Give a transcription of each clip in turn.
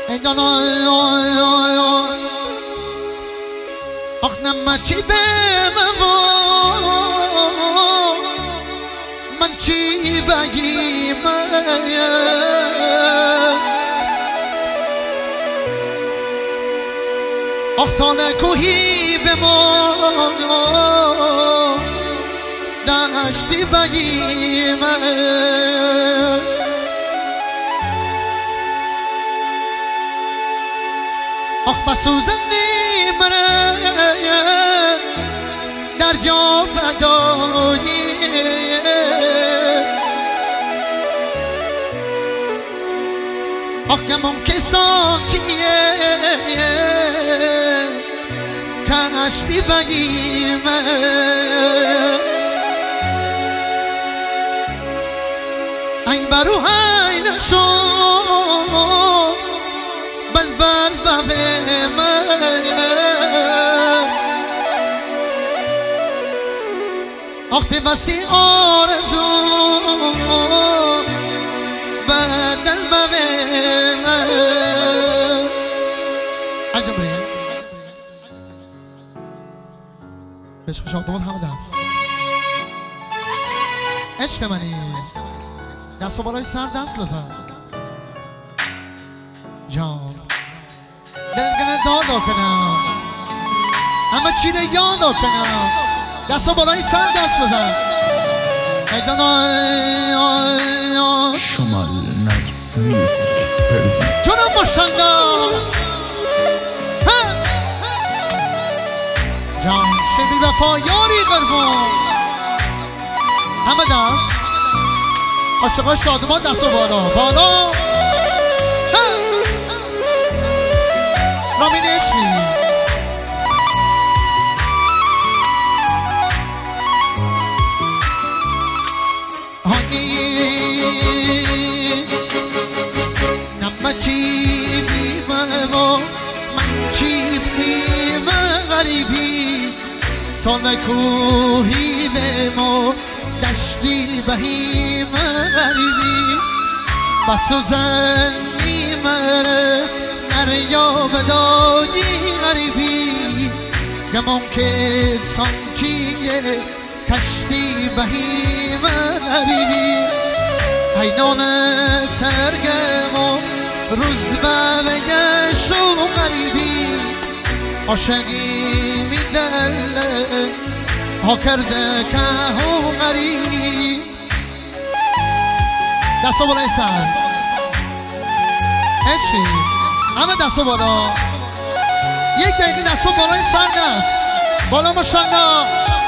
ای دانا آخ نما چی بمو من چی بگیم آخ سال کوهی بمو دشتی بگیم آخ بسوزنی منه دریا بدایی آخ گمون که ساچیه کشتی بگیم ای برو های نشو بلبل ببیم آختی بسی آرزو بدل ببیم عجب بریم عشق شادمان همه دست عشق منی دست و بالای سر دست بزن جان دلگنه دادا کنم همه چی رو یادا کنم دست و بالای سر دست بزن شمال نکس میوزیک پرزنت جانم ماشالله جان شبی وفا یاری قربان همه دست عاشقای شادمان دست و بالا بالا رامین عشقی نمه چی بیمه و من چی بیمه غریبی سال کوهی بمو دشتی بهیمه غریبی بسوزنی منه دریا بدایی غریبی گمان که سانچیه کشتی بهیمه غریبی حیدان ترگم و روز بگشت و غریبی عاشقی میدله ها کرده که هم غریب دست و بالای سر عشقی همه دست و بالا یک دقیقه دست و بالای سر دست بالا ماشالله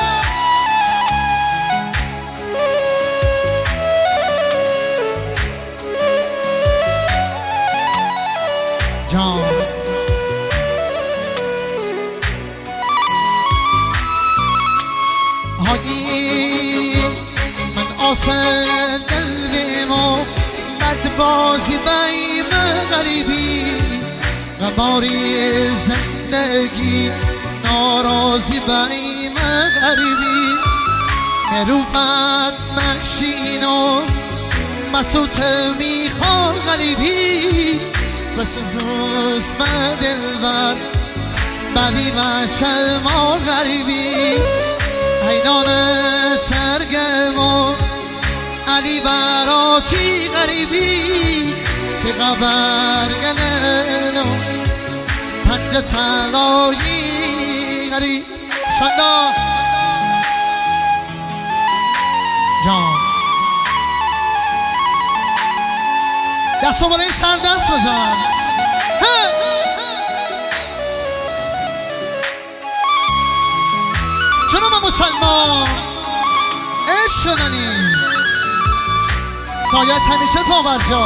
جان هایی من آسل قلبیم و بدبازی بیم غریبی غباری زندگی ناراضی بیم غریبی نروبت مشین و مسوط میخوان غریبی بسوز من دلبر ببی و چلما غریبی حیدان ترگم و علی براتی غریبی چه خبر گلنو پنج تلایی غریب شنده جان دست و بالای سر دست بزن جناب مسلمان عشق منی سایت همیشه پاورجا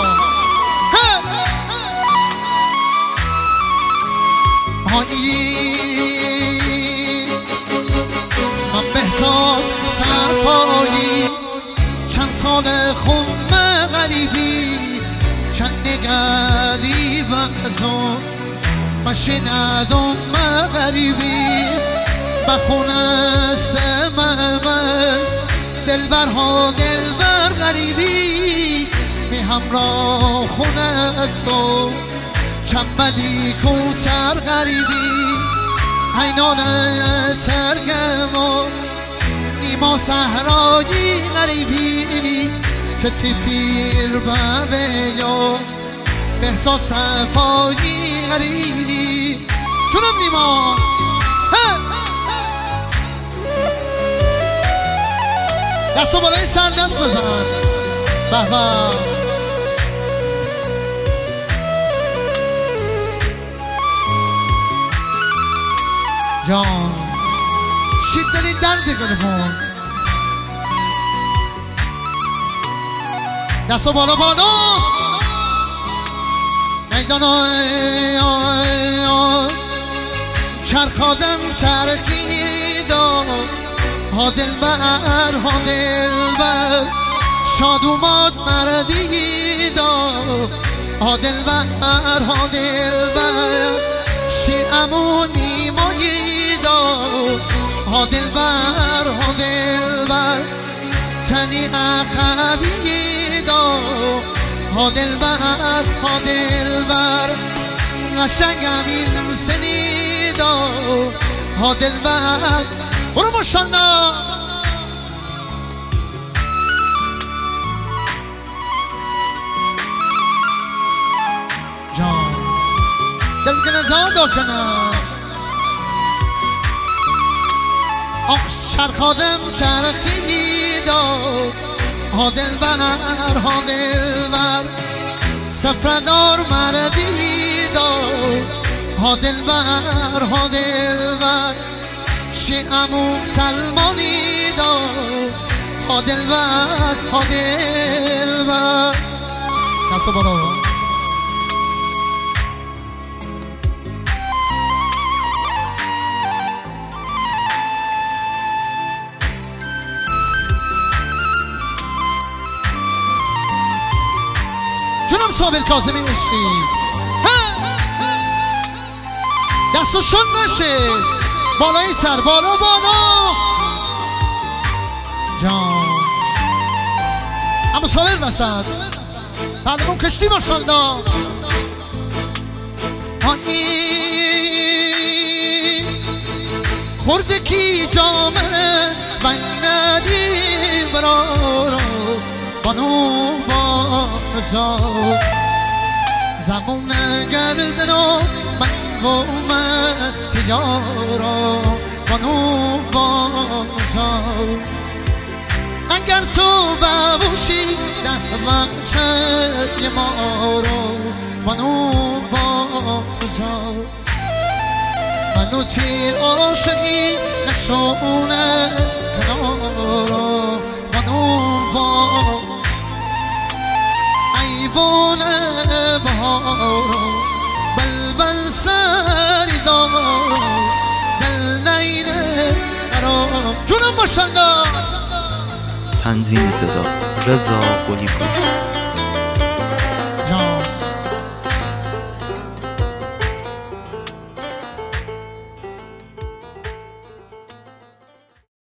آنی من بهزاد سرپایی چند سال خم غریبی چند نگلی بزن مشندم غریبی بخونه سمم دلبرها دلبر غریبی می همراه خونه سو چمدی کوتر غریبی عینان ترگم و نیما صحرایی غریبی چه پیر بمه یا مهسا صفایی غریبی جونم نیما دستو بالای سر دست بزن بابا جان شیدنی درد گلمون دستو بالا بالا میدان چرخادم چرخید ها دلبر شاد اومد مردید ها دلبر شیعمون نیمایید ها دلبر تنی عقبید ها دلبر قشنگم این سنید ها دلبر برو ماشالله جان دل دادا کنم چرخادم چرخید ها دلبر سفردار مردید ها دلبر شیعمو سلمانید ها دلبر دستو بالا جونم صابر کاظمی نشتی دستو شد باشه بالای سر بالا جان اما صابر وسط پرمون کشتی ماشالله خورده کی جامعه من ندیم را بانو با مزار زمان گردن و من و من تیارا بانو با مزار اگر تو ببوشی نحوشه ما رو بانو با مزار منو تی عاشقی نشونه کنارا بانو با ایبونه بهارا بلبل سری دارا دل نیره برام جونم ماشالله تنظیم صدا رضا قلی‌پور